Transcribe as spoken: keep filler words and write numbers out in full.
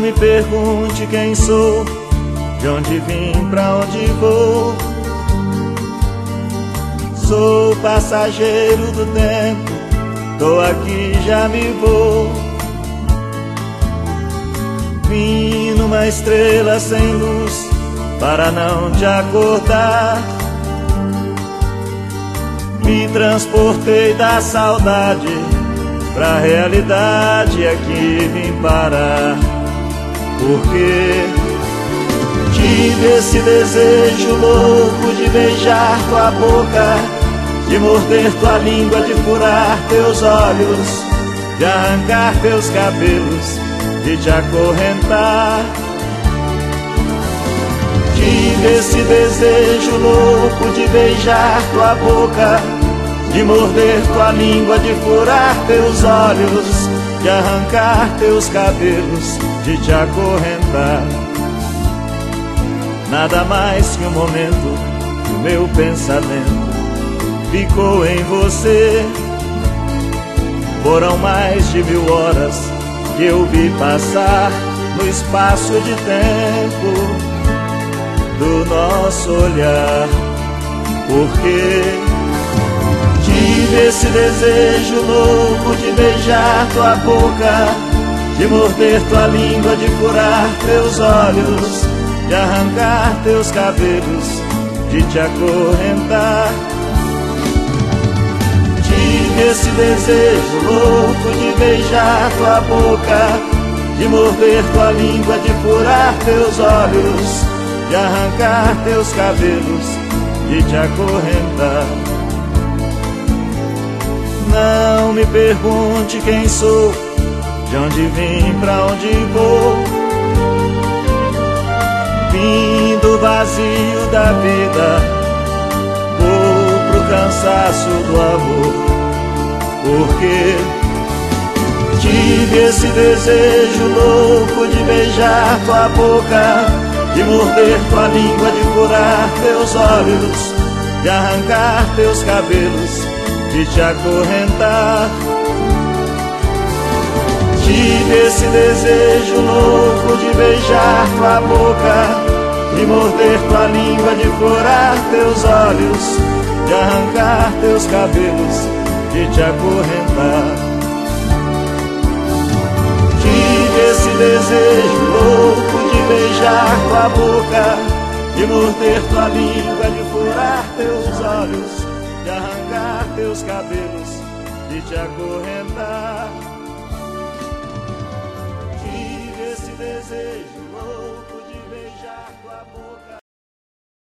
me pergunte quem sou, de onde vim, pra onde vou. Sou passageiro do tempo, tô aqui, já me vou. Vim numa estrela sem luz, para não te acordar. Me transportei da saudade pra realidade, aqui vim parar. Porque tive esse desejo louco de beijar tua boca, de morder tua língua, de furar teus olhos, de arrancar teus cabelos, de te acorrentar. Tive esse desejo louco de beijar tua boca, de morder tua língua, de furar teus olhos, de arrancar teus cabelos, de te acorrentar. Nada mais que um momento que o meu pensamento ficou em você. Foram mais de mil horas que eu vi passar no espaço de tempo do nosso olhar. Porque tive esse desejo louco de beijar tua boca, de morder tua língua, de furar teus olhos, de arrancar teus cabelos, de te acorrentar. Tive esse desejo louco de beijar tua boca, de morder tua língua, de furar teus olhos, de arrancar teus cabelos, de te acorrentar. Não me pergunte quem sou, de onde vim, pra onde vou. Vim do vazio da vida, vou pro cansaço do amor. Porque tive esse desejo louco de beijar tua boca, de morder tua língua, de furar teus olhos, de arrancar teus cabelos, de te acorrentar. Tive esse desejo louco de beijar tua boca, de morder tua língua, de furar teus olhos, de arrancar teus cabelos, de te acorrentar. Tive esse desejo louco de beijar tua boca, de morder tua língua, de furar teus olhos, de arrancar teus cabelos, de te acorrentar. Tive esse desejo louco de beijar tua boca.